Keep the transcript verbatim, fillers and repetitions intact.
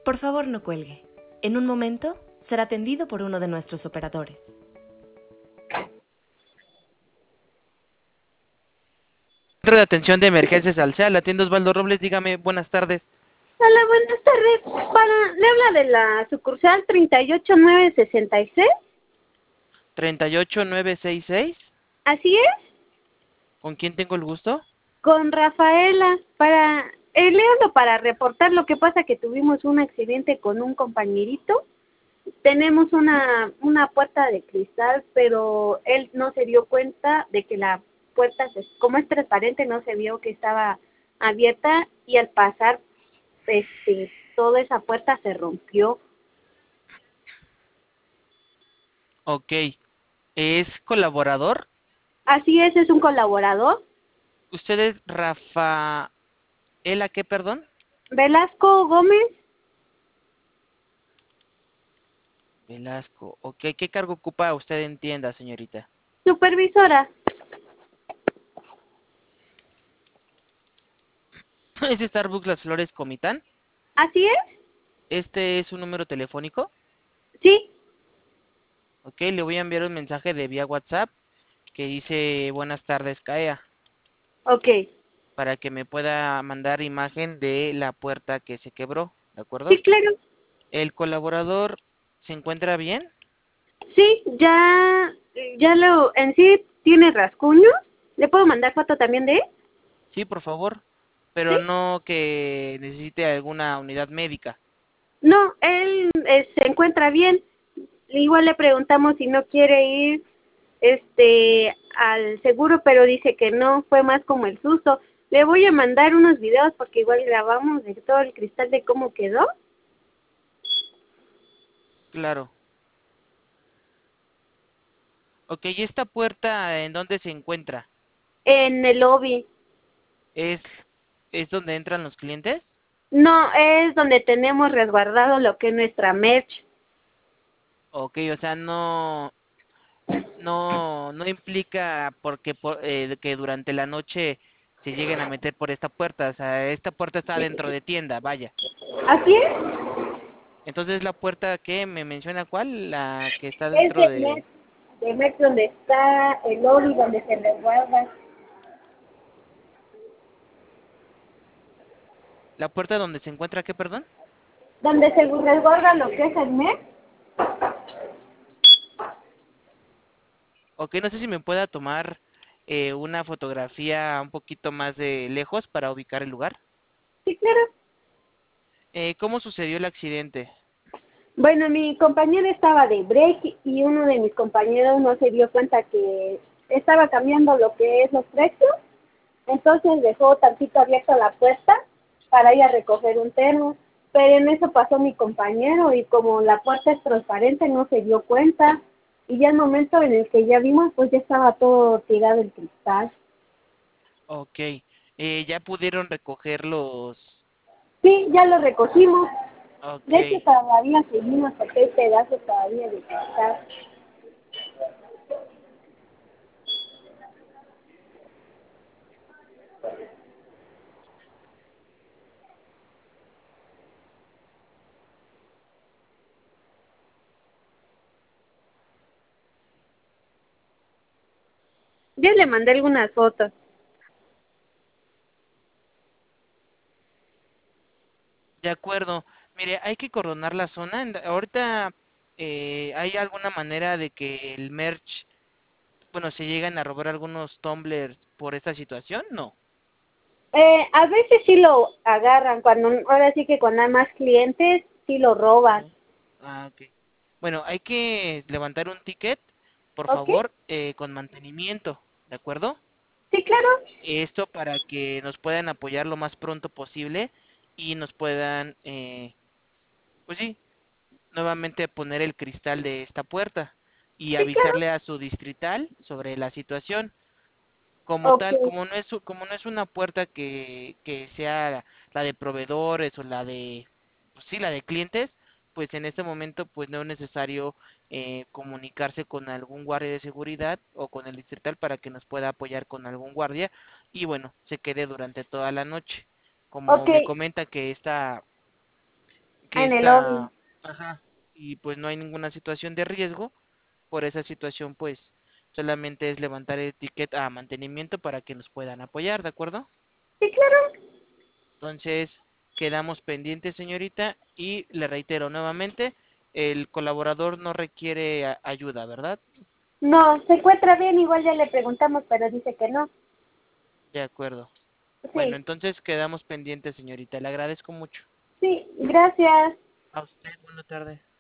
Por favor, no cuelgue. En un momento será atendido por uno de nuestros operadores. Centro de Atención de Emergencias Alcea, la atiende Osvaldo Robles, dígame, buenas tardes. Hola, buenas tardes. Para, le habla de la sucursal treinta y ocho nueve sesenta y seis. treinta y ocho nueve sesenta y seis, Así es, ¿con quién tengo el gusto? con Rafaela. Para, eh, le hablo para reportar lo que pasa que tuvimos un accidente con un compañerito. Tenemos una, una puerta de cristal, pero él no se dio cuenta de que la puerta, se- como es transparente, no se vio que estaba abierta y al pasar, este, toda esa puerta se rompió. Ok, ¿es colaborador? Así es, es un colaborador. ¿Usted es Rafaela qué, perdón? Velasco Gómez, Velasco, ok, ¿qué cargo ocupa usted en tienda, señorita? supervisora. ¿Es Starbucks Las Flores Comitán? Así es, ¿Este es un número telefónico? sí, Ok, le voy a enviar un mensaje de vía WhatsApp que dice buenas tardes, Caea, ok. para que me pueda mandar imagen de la puerta que se quebró, ¿de acuerdo? Sí, claro. ¿El colaborador se encuentra bien? Sí, ya, ya lo, en sí tiene rasguños. ¿Le puedo mandar foto también de él? Sí, por favor, Sí. pero no que necesite alguna unidad médica. No, él eh, se encuentra bien. Igual le preguntamos si no quiere ir, este, al seguro, pero dice que no, fue más como el susto. Le voy a mandar unos videos porque igual grabamos de todo el cristal de cómo quedó. Claro. Ok, ¿y esta puerta en dónde se encuentra? En el lobby. ¿Es, es donde entran los clientes? No, es donde tenemos resguardado lo que es nuestra merch. Ok, o sea, no, no, no implica porque por, eh, que durante la noche se lleguen a meter por esta puerta. O sea, esta puerta está dentro de tienda, vaya. ¿Así es? Entonces, ¿la puerta que me menciona cuál? La que está Es dentro de de... merch, de merch donde está el lobby, donde se resguarda. ¿La puerta donde se encuentra qué, perdón? Donde se resguarda lo que es el merch. Ok, no sé si me pueda tomar eh, una fotografía un poquito más de lejos para ubicar el lugar. Sí, claro. Eh, ¿cómo sucedió el accidente? Bueno, mi compañero estaba de break y uno de mis compañeros no se dio cuenta que estaba cambiando lo que es los precios. Entonces dejó tantito abierta la puerta para ir a recoger un termo. Pero en eso pasó mi compañero y como la puerta es transparente no se dio cuenta. Y ya el momento en el que ya vimos, pues ya estaba todo tirado el cristal. Ok, eh, ¿ya pudieron recoger los...? Sí, ya lo recogimos. Ok, De hecho, todavía seguimos porque hay pedazos todavía de cristal. Ya le mandé algunas fotos. de acuerdo. Mire, hay que cordonar la zona. En- Ahorita, eh, ¿hay alguna manera de que el merch, bueno, se llegan a robar algunos tumblers por esta situación? No. Eh, a veces sí lo agarran, cuando ahora sí que cuando hay más clientes, sí lo roban. Ujú. Ah, ok. Bueno, hay que levantar un ticket, por ¿Ok? favor, eh, con mantenimiento, ¿de acuerdo? Sí, claro. Esto para que nos puedan apoyar lo más pronto posible y nos puedan, eh, pues sí, nuevamente poner el cristal de esta puerta y Sí, claro. avisarle a su distrital sobre la situación. Como Ok. tal, como no es u- como no es una puerta que, que sea la de proveedores o la de, pues sí, la de clientes, pues en este momento pues no es necesario eh, comunicarse con algún guardia de seguridad o con el distrital para que nos pueda apoyar con algún guardia y bueno, se quede durante toda la noche. Como Ok. me comenta que esta que en el lobby. está, ajá, y pues no hay ninguna situación de riesgo. Por esa situación, pues solamente es levantar el ticket a mantenimiento para que nos puedan apoyar, ¿de acuerdo? Sí, claro. Entonces, quedamos pendientes, señorita, y le reitero nuevamente, el colaborador no requiere a- ayuda, ¿verdad? No, se encuentra bien, igual ya le preguntamos, pero dice que no. De acuerdo. Bueno, Sí, entonces quedamos pendientes, señorita. Le agradezco mucho. sí, gracias. A usted, buena tarde.